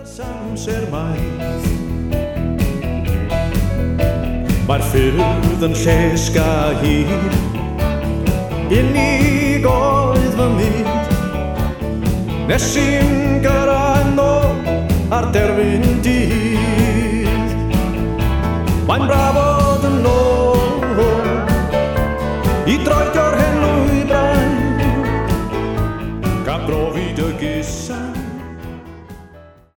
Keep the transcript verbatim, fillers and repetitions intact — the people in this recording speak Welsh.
Amser maith Mae'r ffyrdd yn llesga hir Unig oedd fy myd Nes i'n gyrraedd nôl ar derfyn dydd Mae'n braf oedd yn ôl I droedio'r hen lwybrau Gan brofi dy gusan